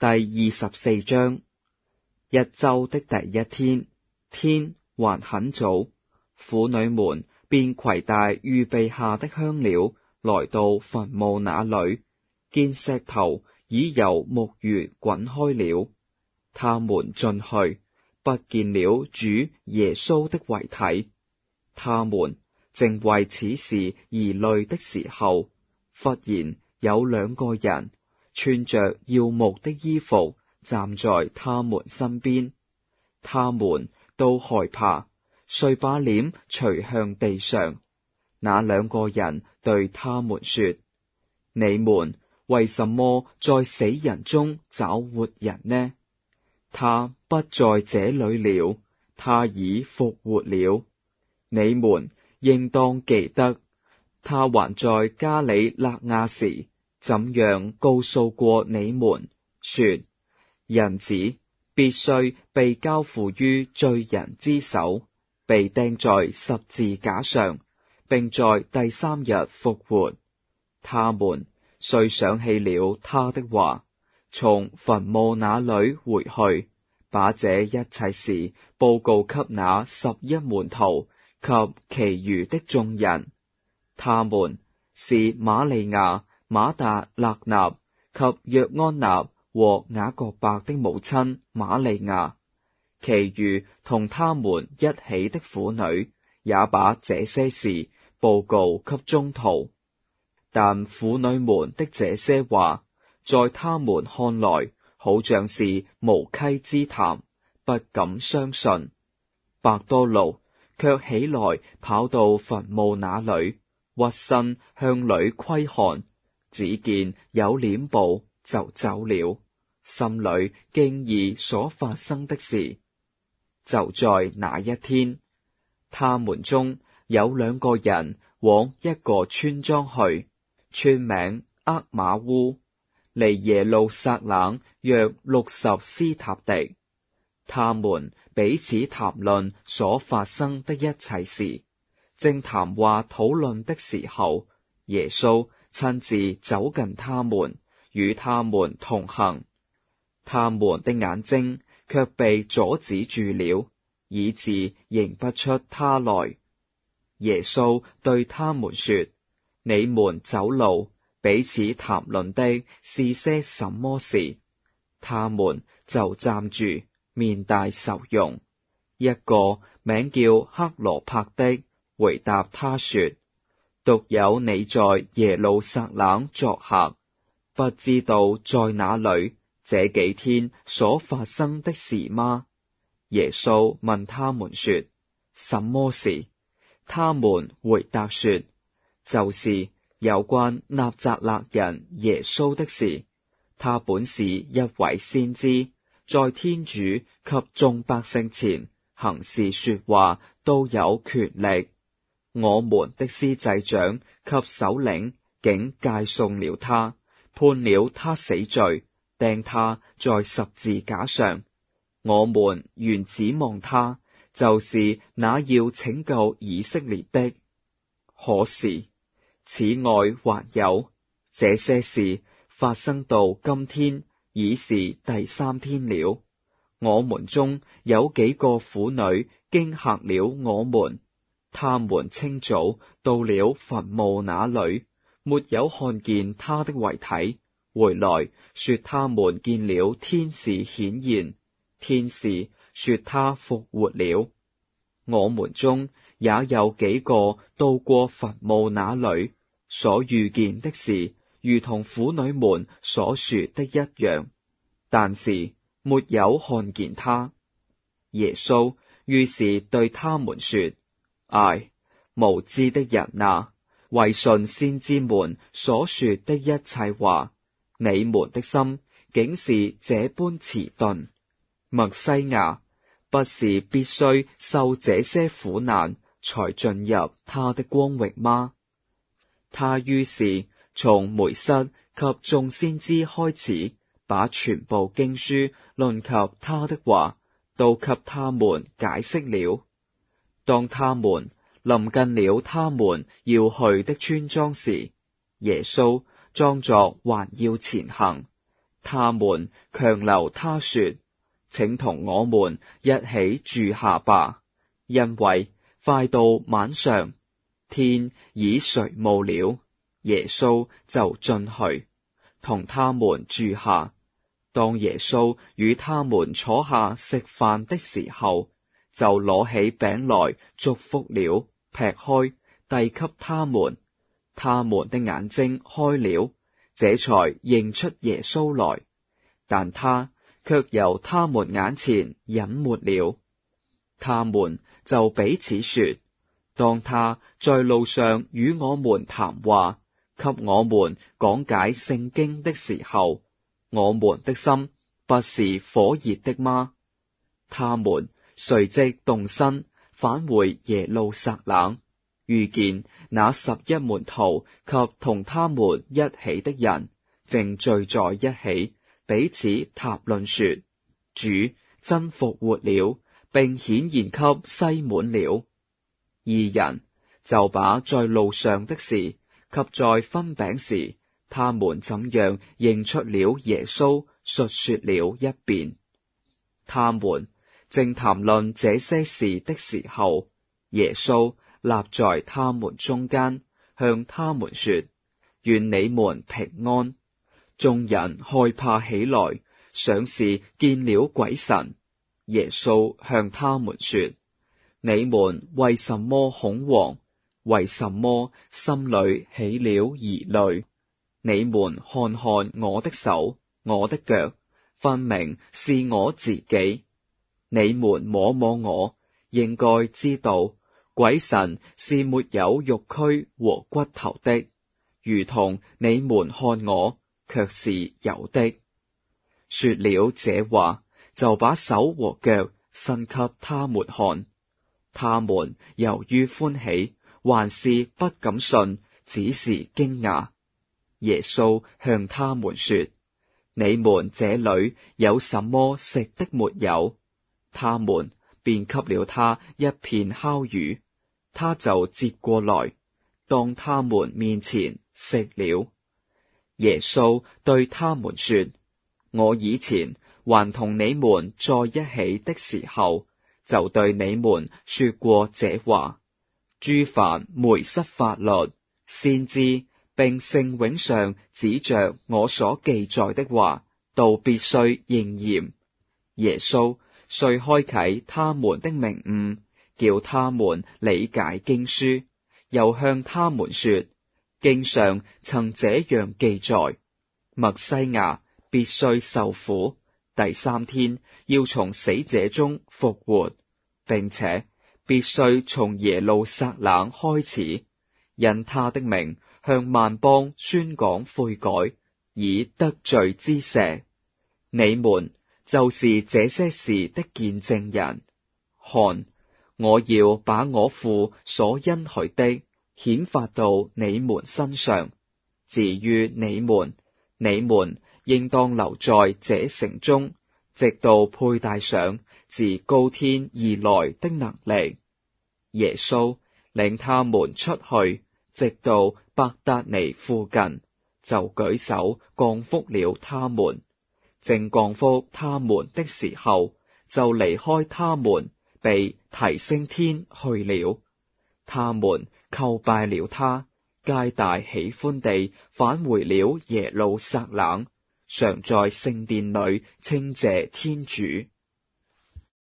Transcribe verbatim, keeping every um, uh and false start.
第二十四章。一周的第一天，天還很早，婦女們便攜帶預備下的香料，來到墳墓那裏，見石頭已由木穴滾開了。他們進去，不見了主耶穌的遺體。他們正為此事而慮的時候，忽然有兩個人穿着耀目的衣服站在他們身邊，他們都害怕，遂把臉垂向地上。那兩個人對他們說：你們為什麼在死人中找活人呢？他不在這裏了，他已復活了。你們應當記得，他還在加里肋亞時，怎樣告訴過你們，說人子必須被交付於罪人之手，被釘在十字架上，並在第三日復活。他們遂想起了他的話，從墳墓那裏回去，把這一切事報告給那十一門徒及其餘的眾人。他們是瑪利亞、馬達肋納及約安納和雅各伯的母親瑪利亞，其餘同他們一起的婦女也把這些事報告給宗徒。但婦女們的這些話，在他們看來好像是無稽之談，不敢相信。伯多祿卻起來跑到墳墓那裏，屈身向裏窺看，只見有殮布，就走了，心裏驚異所發生的事。就在那一天，他們中有兩個人往一個村莊去，村名厄瑪烏，離耶路撒冷約六十斯塔狄。他們彼此談論所發生的一切事，正談話討論的時候，耶穌親自走近他們，與他們同行。他們的眼睛卻被阻止住了，以致認不出他來。耶穌對他們說：你們走路，彼此談論的是些什麼事？他們就站住，面帶愁容。一個名叫克羅帕的回答他說：獨有你在耶路撒冷作客，不知道在那裏這幾天所發生的事嗎？耶穌問他們說：什麼事？他們回答說：就是有關納匝肋人耶穌的事。他本是一位先知，在天主及眾百姓前行事說話都有權力。我們的司祭長及首領竟解送了他，判了他死罪，釘他在十字架上。我們原指望他就是那要拯救以色列的。可是此外還有，這些事發生到今天已是第三天了。我們中有幾個婦女驚嚇了我們，他們清早到了墳墓那裏，沒有看見他的遺體，回來說他們見了天使顯現，天使說他復活了。我們中也有幾個到過墳墓那裏，所遇見的事如同婦女們所說的一樣，但是沒有看見他。耶穌於是對他們說：唉，無知的人啊，為信先知們所說的一切話，你們的心竟是這般遲鈍。默西亞不是必須受這些苦難才進入他的光榮嗎？他於是從梅瑟及眾先知開始，把全部經書論及他的話都給他們解釋了。當他們臨近了他們要去的村莊時，耶穌裝作還要前行， 他們強留他說，請同我們一起住下吧，因為快到晚上，天已垂暮了。耶穌就進去，同他們住下。當耶穌與他們坐下食飯的時候，就攞起餅來祝福了，劈開，遞給他們。他們的眼睛開了，這才認出耶穌來，但他卻由他們眼前隱沒了。他們就彼此說，當他在路上與我們談話，給我們講解聖經的時候，我們的心不是火熱的嗎？他們隨即動身返回耶路撒冷，遇見那十一門徒及同他們一起的人，正聚在一起，彼此談論說，主真復活了，並顯現給西滿了。二人就把在路上的事及在分餅時，他們怎樣認出了耶穌，述說了一遍。他們正談論這些事的時候，耶穌立在他們中間，向他們說，願你們平安。眾人害怕起來，想是見了鬼神。耶穌向他們說，你們為什麼恐惶？為什麼心裏起了疑慮？你們看看我的手，我的腳，分明是我自己。你們摸摸我，應該知道鬼神是沒有肉軀和骨頭的，如同你們看我，卻是有的。說了這話，就把手和腳伸給他們看。他們由於歡喜，還是不敢信，只是驚訝。耶穌向他們說，你們這裏有什麼食的沒有？他們便給了他一片烤魚，他就接過來，當他們面前食了。耶穌對他們說，我以前還同你們在一起的時候，就對你們說過這話，諸凡梅瑟法律、先知並聖詠上指着我所記載的話，都必須應驗。耶穌遂開啟他們的明悟，叫他們理解經書，又向他們說，經上曾這樣記載，默西亞必須受苦，第三天要從死者中復活，並且必須從耶路撒冷開始，因他的名向萬邦宣講悔改，以得罪之赦。你們就是這些事的見證人。看，我要把我父所恩許的顯發到你們身上。至於你們，你們應當留在這城中，直到佩戴上自高天而來的能力。耶穌領他們出去，直到伯達尼附近，就舉手降福了他們。正降福他們的時候，就離開他們，被提升天去了。他們叩拜了他，皆大喜歡地返回了耶路撒冷，常在聖殿裏稱謝天主。